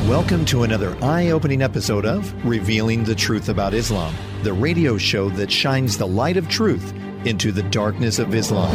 Welcome to another eye-opening episode of Revealing the Truth About Islam, the radio show that shines the light of truth into the darkness of Islam.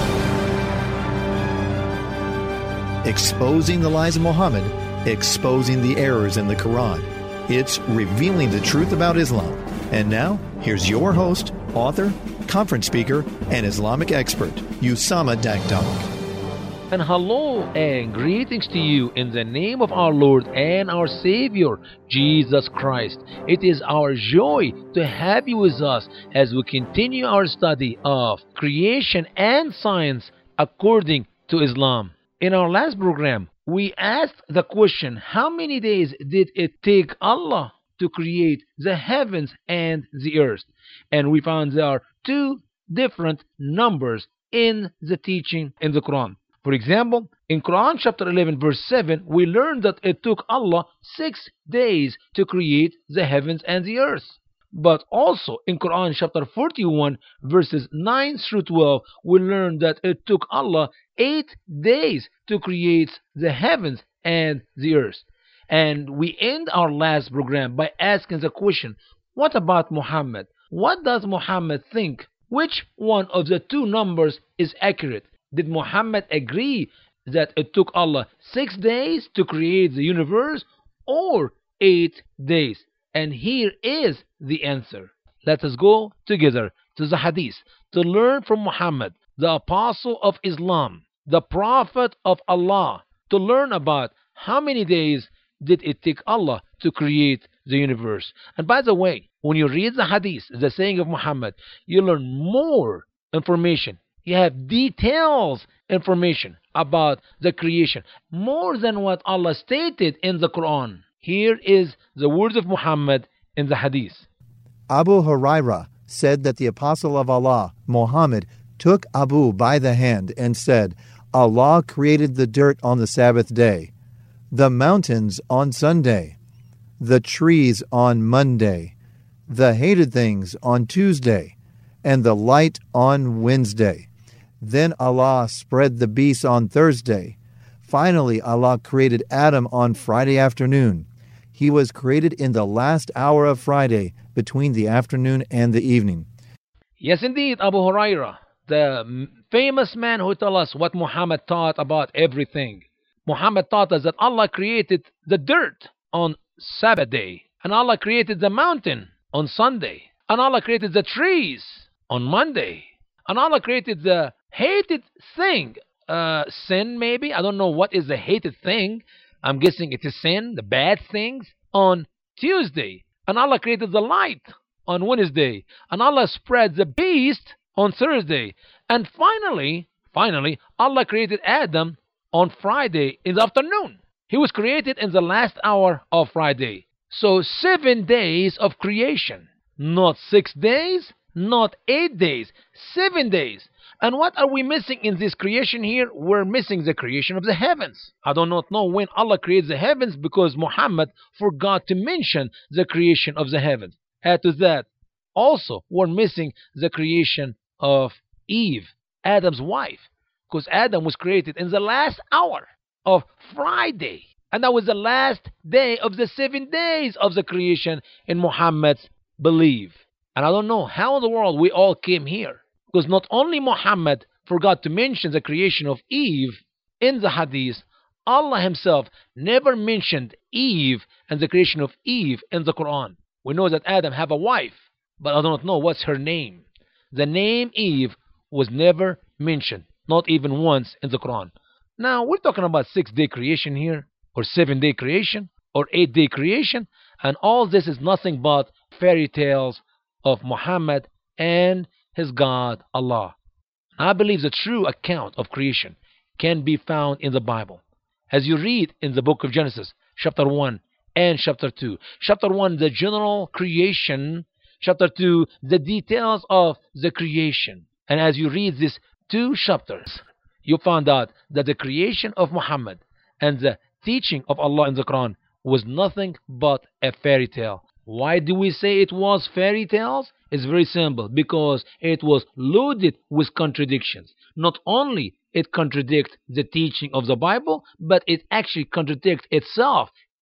Exposing the lies of Muhammad, exposing the errors in the Quran. It's Revealing the Truth About Islam. And now, here's your host, author, conference speaker, and Islamic expert, Usama Dakdok. And hello and greetings to you in the name of our Lord and our Savior, Jesus Christ. It is our joy to have you with us as we continue our study of creation and science according to Islam. In our last program, we asked the question, how many days did it take Allah to create the heavens and the earth? And we found there are two different numbers in the teaching in the Quran. For example, in Quran chapter 11 verse 7, we learn that it took Allah 6 days to create the heavens and the earth. But also in Quran chapter 41 verses 9 through 12, we learn that it took Allah 8 days to create the heavens and the earth. And we end our last program by asking the question, what about Muhammad? What does Muhammad think? Which one of the two numbers is accurate? Did Muhammad agree that it took Allah 6 days to create the universe or 8 days? And here is the answer. Let us go together to the hadith to learn from Muhammad, the apostle of Islam, the prophet of Allah, to learn about how many days did it take Allah to create the universe. And by the way, when you read the hadith, the saying of Muhammad, you learn more information. You have details information about the creation, more than what Allah stated in the Quran. Here is the words of Muhammad in the hadith. Abu Hurairah said that the Apostle of Allah, Muhammad, took Abu by the hand and said, Allah created the dirt on the Sabbath day, the mountains on Sunday, the trees on Monday, the hated things on Tuesday, and the light on Wednesday. Then Allah spread the beasts on Thursday. Finally, Allah created Adam on Friday afternoon. He was created in the last hour of Friday, between the afternoon and the evening. Yes, indeed, Abu Hurairah, the famous man who told us what Muhammad taught about everything. Muhammad taught us that Allah created the dirt on Sabbath day, and Allah created the mountain on Sunday, and Allah created the trees on Monday, and Allah created the hated thing, sin maybe, I don't know what is the hated thing, I'm guessing it is sin, the bad things, on Tuesday, and Allah created the light on Wednesday, and Allah spread the beast on Thursday, and finally Allah created Adam on Friday in the afternoon. He was created in the last hour of Friday. So 7 days of creation, not 6 days, not 8 days, 7 days. And what are we missing in this creation here? We're missing the creation of the heavens. I do not know when Allah created the heavens because Muhammad forgot to mention the creation of the heavens. Add to that, also, we're missing the creation of Eve, Adam's wife, because Adam was created in the last hour of Friday. And that was the last day of the 7 days of the creation in Muhammad's belief. And I don't know how in the world we all came here. Because not only Muhammad forgot to mention the creation of Eve in the hadith, Allah himself never mentioned Eve and the creation of Eve in the Quran. We know that Adam had a wife, but I do not know what's her name. The name Eve was never mentioned, not even once in the Quran. Now, we're talking about 6-day creation here, or 7-day creation, or 8-day creation, and all this is nothing but fairy tales of Muhammad and his God, Allah. I believe the true account of creation can be found in the Bible. As you read in the book of Genesis, chapter 1 and chapter 2. Chapter 1, the general creation. Chapter 2, the details of the creation. And as you read these 2 chapters, you find out that the creation of Muhammad and the teaching of Allah in the Quran was nothing but a fairy tale. Why do we say it was fairy tales? It's very simple, because it was loaded with contradictions. Not only it contradicts the teaching of the Bible, but it actually contradicts itself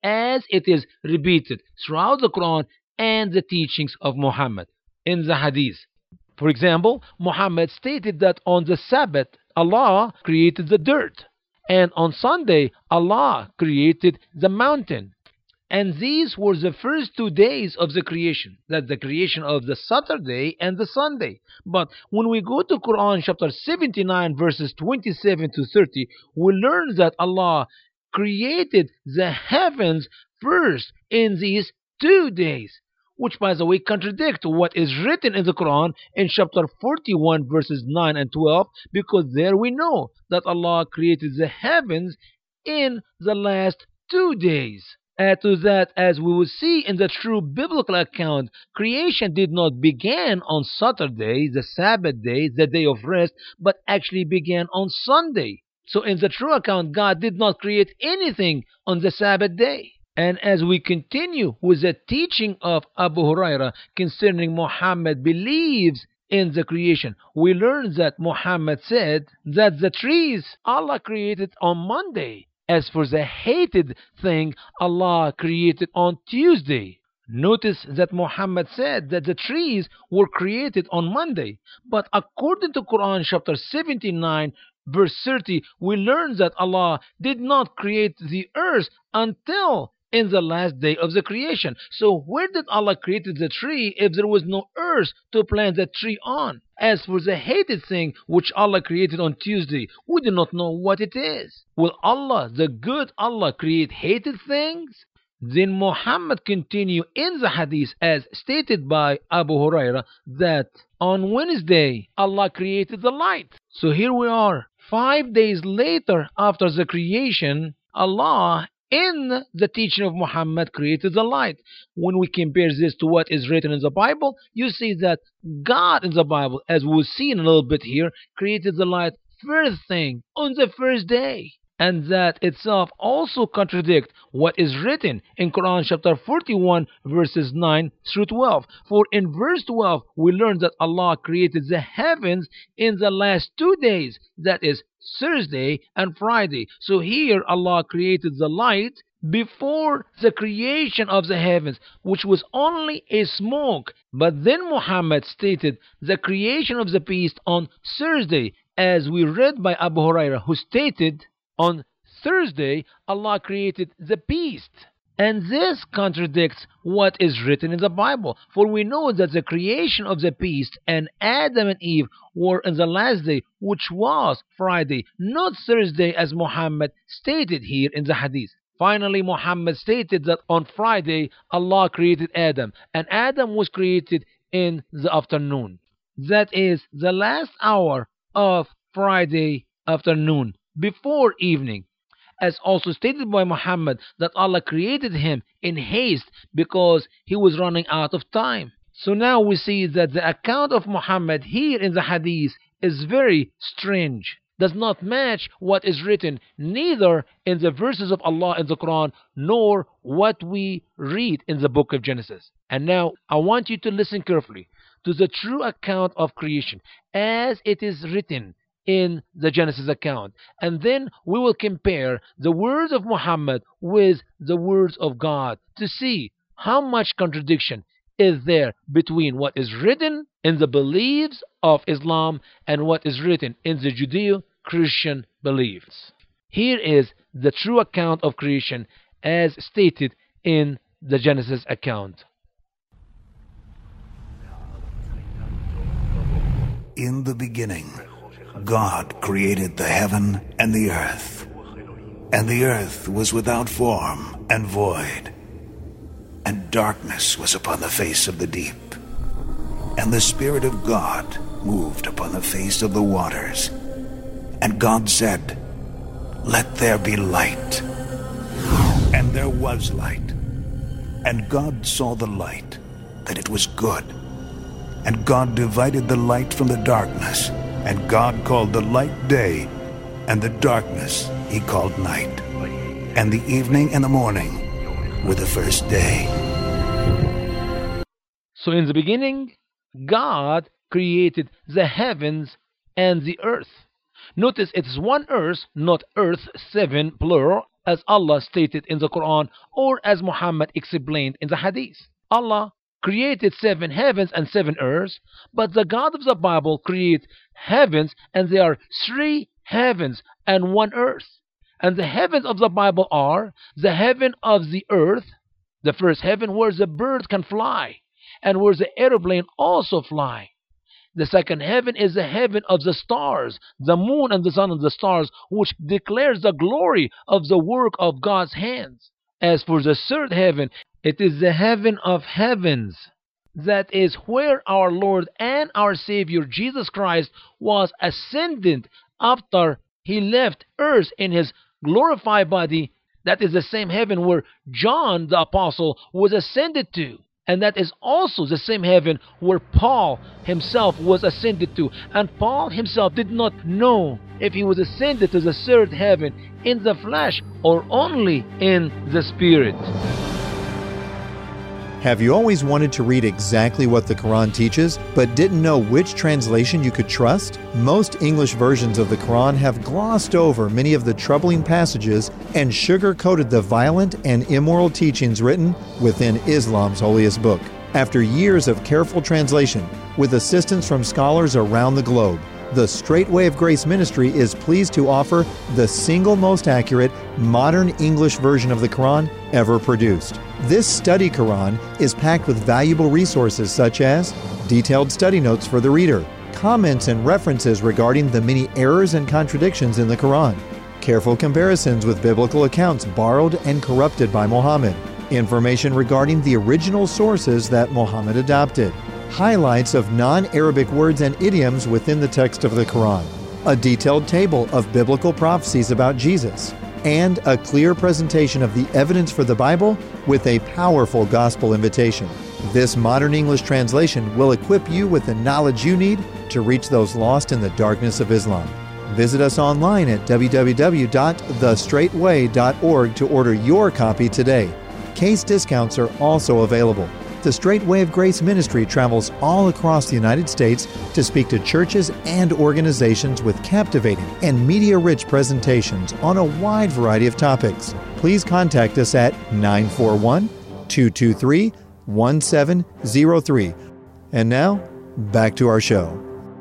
as it is repeated throughout the Quran and the teachings of Muhammad in the Hadith. For example, Muhammad stated that on the Sabbath, Allah created the dirt, and on Sunday, Allah created the mountain. And these were the first 2 days of the creation. That's the creation of the Saturday and the Sunday. But when we go to Quran chapter 79 verses 27 to 30, we learn that Allah created the heavens first in these 2 days, which by the way contradict what is written in the Quran in chapter 41 verses 9 and 12, because there we know that Allah created the heavens in the last 2 days. Add to that, as we will see in the true biblical account, creation did not begin on Saturday, the Sabbath day, the day of rest, but actually began on Sunday. So in the true account, God did not create anything on the Sabbath day. And as we continue with the teaching of Abu Huraira concerning Muhammad believes in the creation, we learn that Muhammad said that the trees Allah created on Monday. As for the hated thing, Allah created on Tuesday. Notice that Muhammad said that the trees were created on Monday. But according to Quran chapter 79 verse 30, we learn that Allah did not create the earth until in the last day of the creation. So where did Allah create the tree if there was no earth to plant the tree on? As for the hated thing which Allah created on Tuesday, we do not know what it is. Will Allah, the good Allah, create hated things? Then Muhammad continued in the hadith as stated by Abu Huraira that on Wednesday Allah created the light. So here we are, 5 days later after the creation, Allah in the teaching of Muhammad created the light. When we compare this to what is written in the Bible, you see that God in the Bible, as we'll see in a little bit here, created the light first thing on the first day. And that itself also contradicts what is written in Quran chapter 41 verses 9 through 12. For in verse 12 we learn that Allah created the heavens in the last 2 days, that is Thursday and Friday. So here Allah created the light before the creation of the heavens, which was only a smoke. But then Muhammad stated the creation of the beast on Thursday, as we read by Abu Huraira, who stated on Thursday Allah created the beast. And this contradicts what is written in the Bible. For we know that the creation of the beast and Adam and Eve were in the last day, which was Friday, not Thursday as Muhammad stated here in the hadith. Finally, Muhammad stated that on Friday Allah created Adam, and Adam was created in the afternoon. That is the last hour of Friday afternoon, before evening. As also stated by Muhammad that Allah created him in haste because he was running out of time. So now we see that the account of Muhammad here in the hadith is very strange, does not match what is written neither in the verses of Allah in the Quran nor what we read in the book of Genesis. And now I want you to listen carefully to the true account of creation as it is written in the Genesis account, and then we will compare the words of Muhammad with the words of God to see how much contradiction is there between what is written in the beliefs of Islam and what is written in the Judeo-Christian beliefs. Here is the true account of creation as stated in the Genesis account. In the beginning, God created the heaven and the earth was without form and void, and darkness was upon the face of the deep, and the Spirit of God moved upon the face of the waters. And God said, "Let there be light." And there was light. And God saw the light, that it was good. And God divided the light from the darkness. And God called the light day, and the darkness he called night. And the evening and the morning were the first day. So in the beginning, God created the heavens and the earth. Notice it's one earth, not earth, 7 plural, as Allah stated in the Quran or as Muhammad explained in the Hadith. Allah created 7 heavens and 7 earths, but the God of the Bible created heavens, and there are 3 heavens and 1 earth. And the heavens of the Bible are the heaven of the earth, the first heaven where the bird can fly and where the airplane also fly. The second heaven is the heaven of the stars, the moon and the sun and the stars, which declares the glory of the work of God's hands. As for the third heaven, it is the heaven of heavens. That is where our Lord and our Savior Jesus Christ was ascended after he left earth in his glorified body. That is the same heaven where John the Apostle was ascended to. And that is also the same heaven where Paul himself was ascended to. And Paul himself did not know if he was ascended to the third heaven in the flesh or only in the spirit. Have you always wanted to read exactly what the Quran teaches, but didn't know which translation you could trust? Most English versions of the Quran have glossed over many of the troubling passages and sugar-coated the violent and immoral teachings written within Islam's holiest book. After years of careful translation, with assistance from scholars around the globe, the Straight Way of Grace Ministry is pleased to offer the single most accurate, modern English version of the Quran ever produced. This study Quran is packed with valuable resources such as detailed study notes for the reader, comments and references regarding the many errors and contradictions in the Quran, careful comparisons with biblical accounts borrowed and corrupted by Muhammad, information regarding the original sources that Muhammad adopted, highlights of non-Arabic words and idioms within the text of the Quran, a detailed table of biblical prophecies about Jesus, and a clear presentation of the evidence for the Bible with a powerful gospel invitation. This modern English translation will equip you with the knowledge you need to reach those lost in the darkness of Islam. Visit us online at www.thestraightway.org to order your copy today. Case discounts are also available. The Straight Way of Grace Ministry travels all across the United States to speak to churches and organizations with captivating and media-rich presentations on a wide variety of topics. Please contact us at 941-223-1703. And now, back to our show.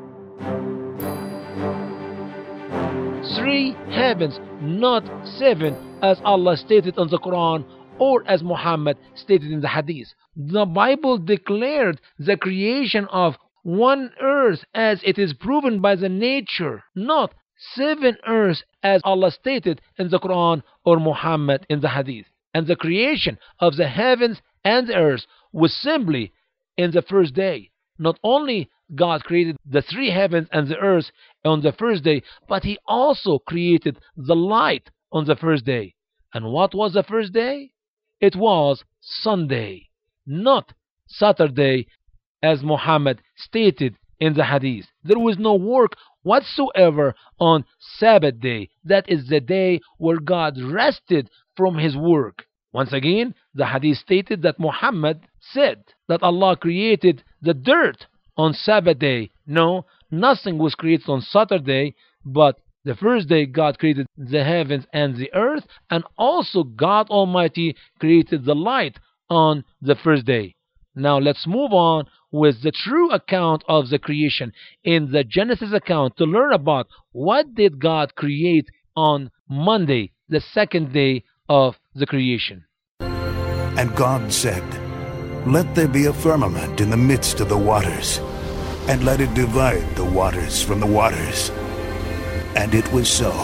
3 heavens, not 7, as Allah stated in the Quran or as Muhammad stated in the Hadith. The Bible declared the creation of 1 earth as it is proven by the nature, not 7 earths as Allah stated in the Quran or Muhammad in the Hadith. And the creation of the heavens and the earth was simply in the first day. Not only God created the 3 heavens and the earth on the first day, but He also created the light on the first day. And what was the first day? It was Sunday, not Saturday, as Muhammad stated in the Hadith. There was no work whatsoever on Sabbath day. That is the day where God rested from His work. Once again, the Hadith stated that Muhammad said that Allah created the dirt on Sabbath day. No, nothing was created on Saturday, but the first day God created the heavens and the earth, and also God Almighty created the light on the first day. Now let's move on with the true account of the creation in the Genesis account to learn about what did God create on Monday, the second day of the creation. And God said, "Let there be a firmament in the midst of the waters, and let it divide the waters from the waters." And it was so.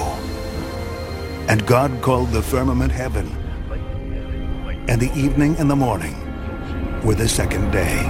And God called the firmament heaven, and the evening and the morning were the second day.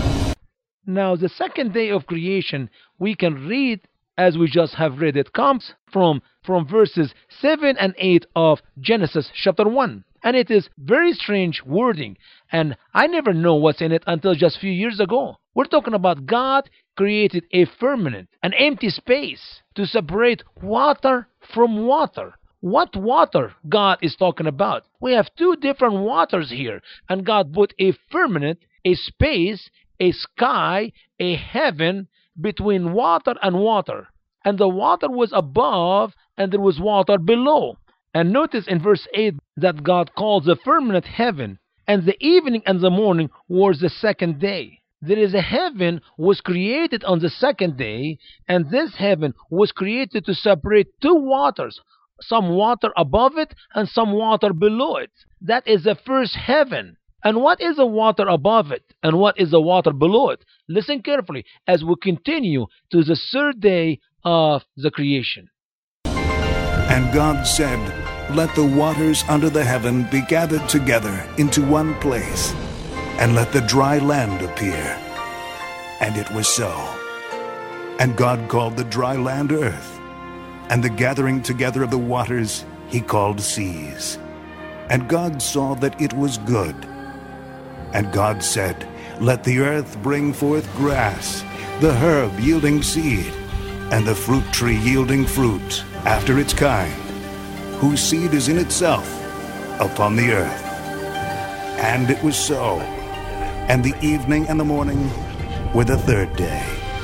Now the second day of creation, we can read as we just have read it, comes from verses 7 and 8 of Genesis chapter 1. And it is very strange wording, and I never know what's in it until just a few years ago. We're talking about God created a firmament, an empty space, to separate water from water. What water God is talking about? We have 2 different waters here, and God put a firmament, a space, a sky, a heaven between water and water. And the water was above, and there was water below. And notice in verse 8 that God calls the firmament heaven, and the evening and the morning was the second day. There is a heaven was created on the second day, and this heaven was created to separate two waters, some water above it and some water below it. That is the first heaven. And what is the water above it and what is the water below it? Listen carefully as we continue to the third day of the creation. And God said, "Let the waters under the heaven be gathered together into one place, and let the dry land appear." And it was so. And God called the dry land earth, and the gathering together of the waters he called seas. And God saw that it was good. And God said, "Let the earth bring forth grass, the herb yielding seed, and the fruit tree yielding fruit after its kind, whose seed is in itself upon the earth." And it was so. And the evening and the morning were the third day.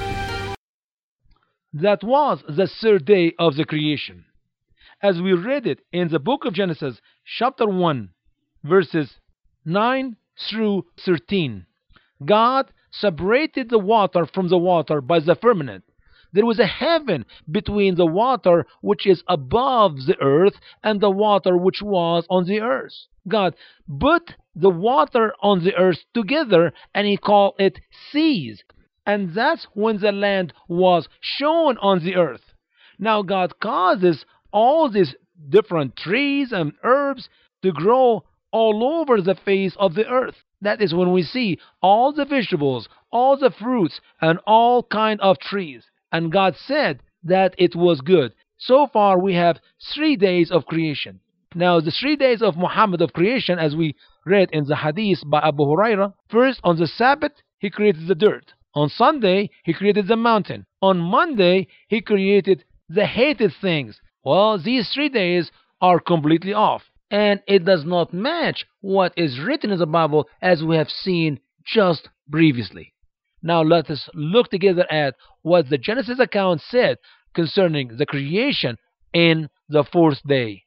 That was the third day of the creation. As we read it in the book of Genesis, chapter 1, verses 9 through 13. God separated the water from the water by the firmament. There was a heaven between the water which is above the earth and the water which was on the earth. God put the water on the earth together and he called it seas. And that's when the land was shown on the earth. Now God causes all these different trees and herbs to grow all over the face of the earth. That is when we see all the vegetables, all the fruits, and all kind of trees. And God said that it was good. So far we have 3 days of creation. Now the 3 days of Muhammad of creation, as we read in the hadith by Abu Huraira, first on the Sabbath he created the dirt. On Sunday he created the mountain. On Monday he created the hated things. Well, these 3 days are completely off. And it does not match what is written in the Bible as we have seen just previously. Now let us look together at what the Genesis account said concerning the creation in the 4th day.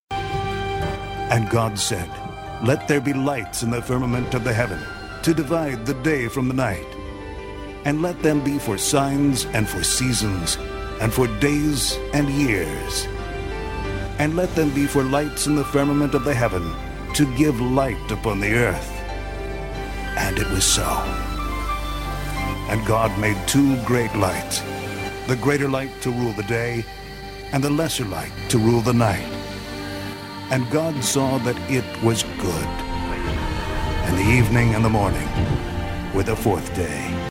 And God said, "Let there be lights in the firmament of the heaven, to divide the day from the night. And let them be for signs and for seasons, and for days and years. And let them be for lights in the firmament of the heaven, to give light upon the earth." And it was so. And God made 2 great lights, the greater light to rule the day, and the lesser light to rule the night. And God saw that it was good. And the evening and the morning were the 4th day.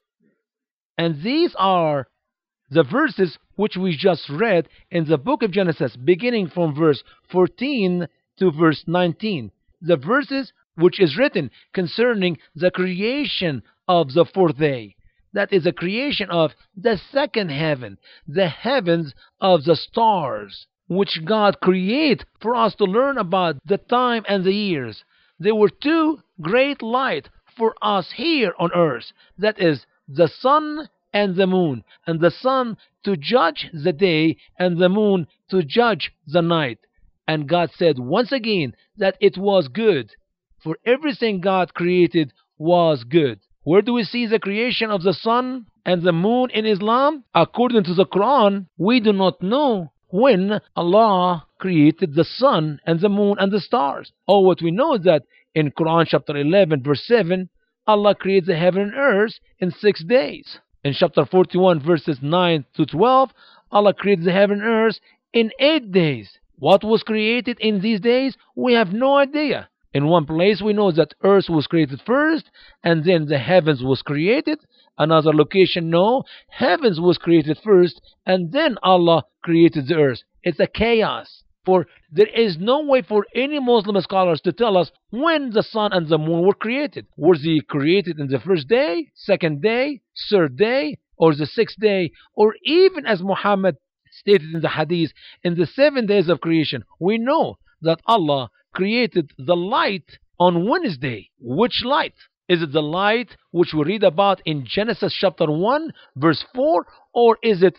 And these are the verses which we just read in the book of Genesis, beginning from verse 14 to verse 19. The verses which is written concerning the creation of the 4th day. That is the creation of the second heaven, the heavens of the stars, which God created for us to learn about the time and the years. There were 2 great lights for us here on earth. That is the sun and the moon, and the sun to judge the day and the moon to judge the night. And God said once again that it was good, for everything God created was good. Where do we see the creation of the sun and the moon in Islam? According to the Quran, we do not know when Allah created the sun and the moon and the stars. All what we know is that in Quran chapter 11 verse 7, Allah creates the heaven and earth in 6 days. In chapter 41 verses 9 to 12, Allah created the heaven and earth in 8 days. What was created in these days? We have no idea. In one place we know that earth was created first, and then the heavens was created. Another location, no, heavens was created first, and then Allah created the earth. It's a chaos. For there is no way for any Muslim scholars to tell us when the sun and the moon were created. Were they created in the 1st day, 2nd day, 3rd day, or the 6th day, or even as Muhammad stated in the hadith, in the 7 days of creation? We know that Allah created the light on Wednesday. Which light? Is it the light which we read about in Genesis chapter 1 verse 4, or is it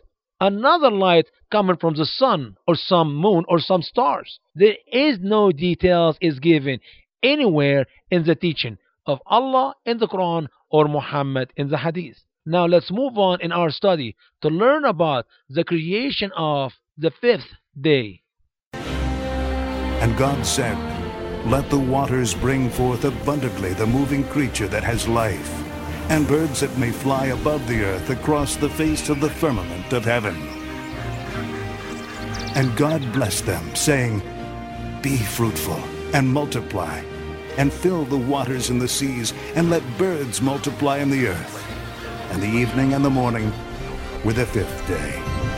another light coming from the sun or some moon or some stars. There is no details is given anywhere in the teaching of Allah in the Quran or Muhammad in the Hadith. Now let's move on in our study to learn about the creation of the fifth day. And God said, "Let the waters bring forth abundantly the moving creature that has life, and birds that may fly above the earth across the face of the firmament of heaven." And God blessed them, saying, "Be fruitful and multiply, and fill the waters in the seas, and let birds multiply in the earth." And the evening and the morning were the fifth day.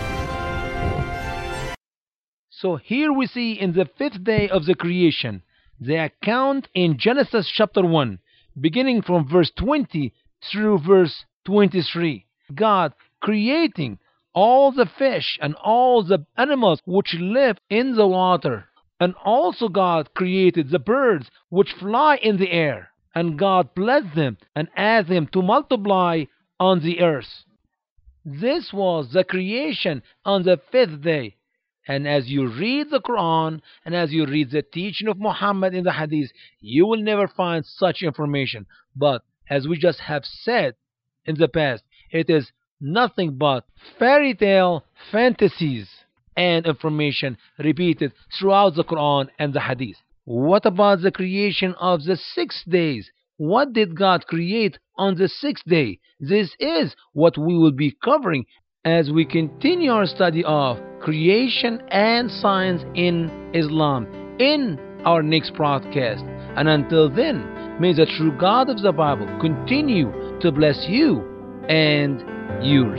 So here we see in the fifth day of the creation, the account in Genesis chapter 1, beginning from verse 20 through verse 23. God creating all the fish and all the animals which live in the water. And also God created the birds which fly in the air. And God blessed them and asked them to multiply on the earth. This was the creation on the fifth day. And as you read the Quran and as you read the teaching of Muhammad in the Hadith, you will never find such information. But as we just have said in the past, it is nothing but fairy tale fantasies and information repeated throughout the Quran and the Hadith. What about the creation of the 6 days? What did God create on the 6th day? This is what we will be covering as we continue our study of creation and science in Islam in our next broadcast. And until then, may the true God of the Bible continue to bless you and yours.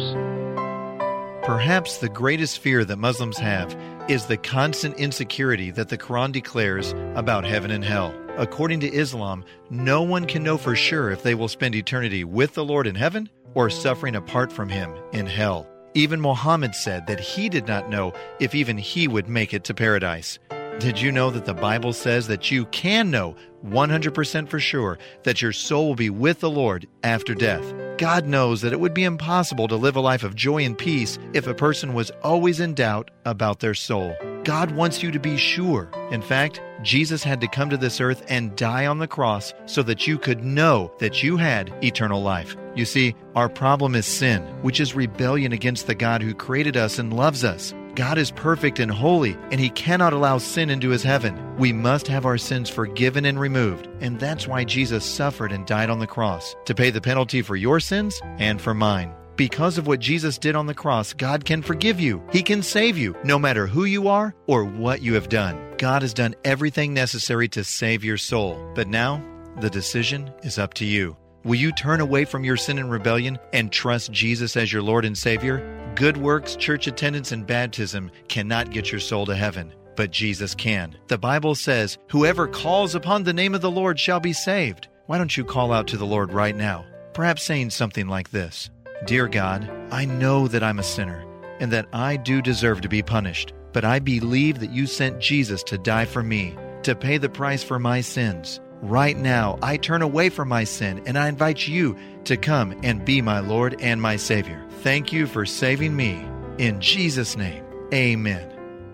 Perhaps the greatest fear that Muslims have is the constant insecurity that the Quran declares about heaven and hell. According to Islam, no one can know for sure if they will spend eternity with the Lord in heaven or suffering apart from Him in hell. Even Muhammad said that he did not know if even he would make it to paradise. Did you know that the Bible says that you can know 100% for sure that your soul will be with the Lord after death? God knows that it would be impossible to live a life of joy and peace if a person was always in doubt about their soul. God wants you to be sure. In fact, Jesus had to come to this earth and die on the cross so that you could know that you had eternal life. You see, our problem is sin, which is rebellion against the God who created us and loves us. God is perfect and holy, and He cannot allow sin into His heaven. We must have our sins forgiven and removed, and that's why Jesus suffered and died on the cross, to pay the penalty for your sins and for mine. Because of what Jesus did on the cross, God can forgive you. He can save you, no matter who you are or what you have done. God has done everything necessary to save your soul. But now, the decision is up to you. Will you turn away from your sin and rebellion and trust Jesus as your Lord and Savior? Good works, church attendance, and baptism cannot get your soul to heaven, but Jesus can. The Bible says, "Whoever calls upon the name of the Lord shall be saved." Why don't you call out to the Lord right now? Perhaps saying something like this: "Dear God, I know that I'm a sinner and that I do deserve to be punished, but I believe that you sent Jesus to die for me, to pay the price for my sins. Right now, I turn away from my sin and I invite you to come and be my Lord and my Savior. Thank you for saving me. In Jesus' name, amen."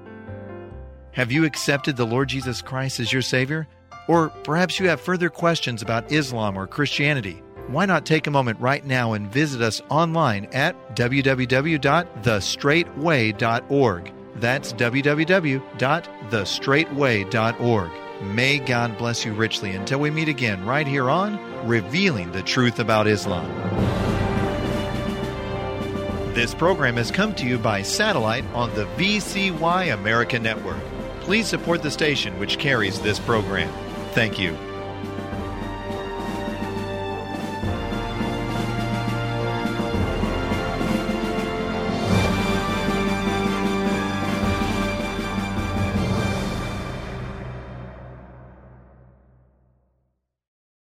Have you accepted the Lord Jesus Christ as your Savior? Or perhaps you have further questions about Islam or Christianity. Why not take a moment right now and visit us online at www.thestraightway.org. That's www.thestraightway.org. May God bless you richly until we meet again right here on Revealing the Truth About Islam. This program has come to you by satellite on the VCY America Network. Please support the station which carries this program. Thank you.